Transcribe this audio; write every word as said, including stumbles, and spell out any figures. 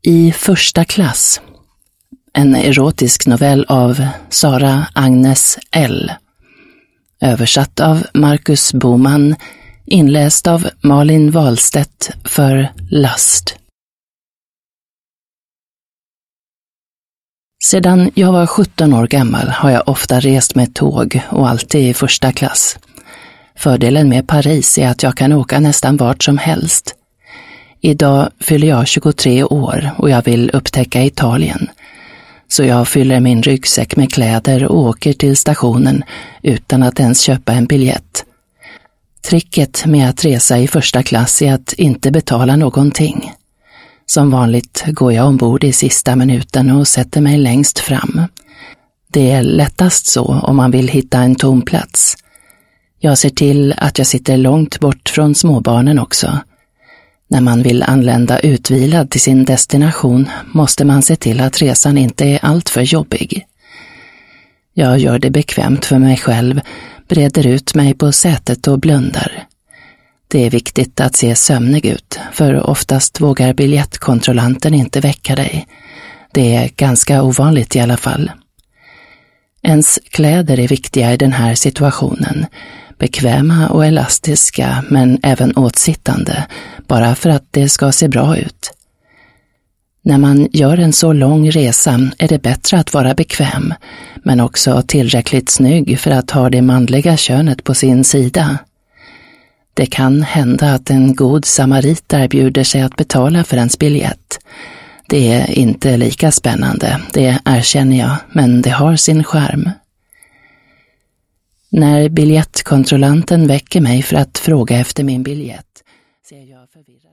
I första klass. En erotisk novell av Sara Agnes L. Översatt av Marcus Boman, inläst av Malin Wahlstedt för Lust. Sedan jag var sjutton år gammal har jag ofta rest med tåg och alltid i första klass. Fördelen med Paris är att jag kan åka nästan vart som helst. Idag fyller jag tjugotre år och jag vill upptäcka Italien. Så jag fyller min ryggsäck med kläder och åker till stationen utan att ens köpa en biljett. Tricket med att resa i första klass är att inte betala någonting. Som vanligt går jag ombord i sista minuten och sätter mig längst fram. Det är lättast så om man vill hitta en tom plats. Jag ser till att jag sitter långt bort från småbarnen också. När man vill anlända utvilad till sin destination måste man se till att resan inte är alltför jobbig. Jag gör det bekvämt för mig själv, breder ut mig på sätet och blundar. Det är viktigt att se sömnig ut, för oftast vågar biljettkontrollanten inte väcka dig. Det är ganska ovanligt i alla fall. Ens kläder är viktiga i den här situationen. Bekväma och elastiska, men även åtsittande, bara för att det ska se bra ut. När man gör en så lång resa är det bättre att vara bekväm, men också tillräckligt snygg för att ha det manliga könet på sin sida. Det kan hända att en god samarit erbjuder sig att betala för ens biljett. Det är inte lika spännande, det erkänner jag, men det har sin charm. När biljettkontrollanten väcker mig för att fråga efter min biljett ser jag förvirrad.